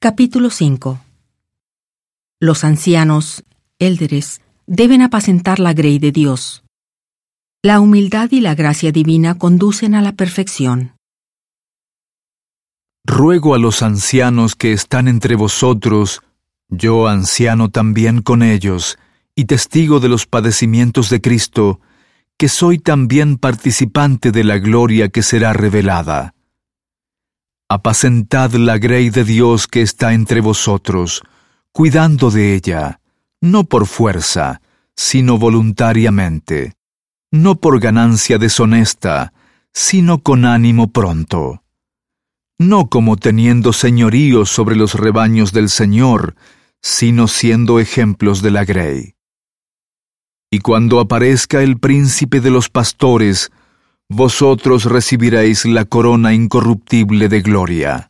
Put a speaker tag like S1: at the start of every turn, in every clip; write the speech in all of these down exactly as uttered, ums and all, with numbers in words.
S1: Capítulo cinco. Los ancianos, élderes, deben apacentar la grey de Dios. La humildad y la gracia divina conducen a la perfección.
S2: Ruego a los ancianos que están entre vosotros, yo anciano también con ellos, y testigo de los padecimientos de Cristo, que soy también participante de la gloria que será revelada. Apacentad la grey de Dios que está entre vosotros, cuidando de ella, no por fuerza, sino voluntariamente, no por ganancia deshonesta, sino con ánimo pronto, no como teniendo señorío sobre los rebaños del Señor, sino siendo ejemplos de la grey. Y cuando aparezca el príncipe de los pastores, vosotros recibiréis la corona incorruptible de gloria.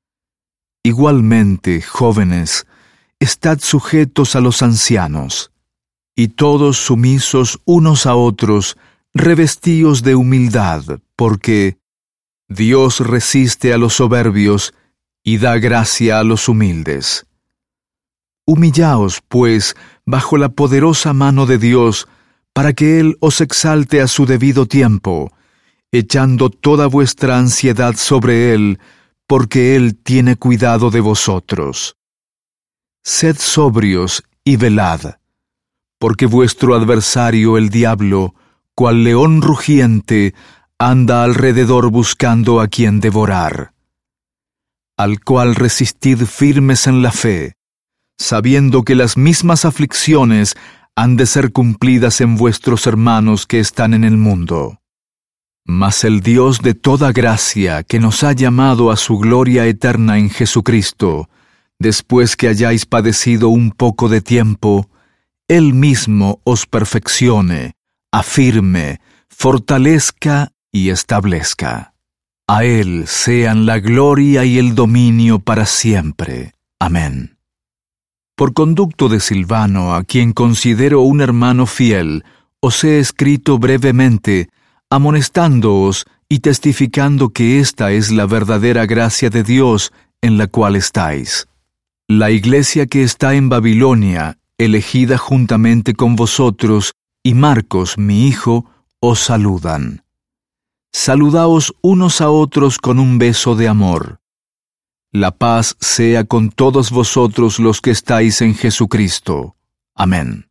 S2: Igualmente, jóvenes, estad sujetos a los ancianos, y todos sumisos unos a otros, revestíos de humildad, porque Dios resiste a los soberbios y da gracia a los humildes. Humillaos, pues, bajo la poderosa mano de Dios, para que Él os exalte a su debido tiempo, echando toda vuestra ansiedad sobre Él, porque Él tiene cuidado de vosotros. Sed sobrios y velad, porque vuestro adversario el diablo, cual león rugiente, anda alrededor buscando a quien devorar. Al cual resistid firmes en la fe, sabiendo que las mismas aflicciones han de ser cumplidas en vuestros hermanos que están en el mundo. Mas el Dios de toda gracia, que nos ha llamado a su gloria eterna en Jesucristo, después que hayáis padecido un poco de tiempo, Él mismo os perfeccione, afirme, fortalezca y establezca. A Él sean la gloria y el dominio para siempre. Amén. Por conducto de Silvano, a quien considero un hermano fiel, os he escrito brevemente, amonestándoos y testificando que esta es la verdadera gracia de Dios en la cual estáis. La iglesia que está en Babilonia, elegida juntamente con vosotros, y Marcos, mi hijo, os saludan. Saludaos unos a otros con un beso de amor. La paz sea con todos vosotros los que estáis en Jesucristo. Amén.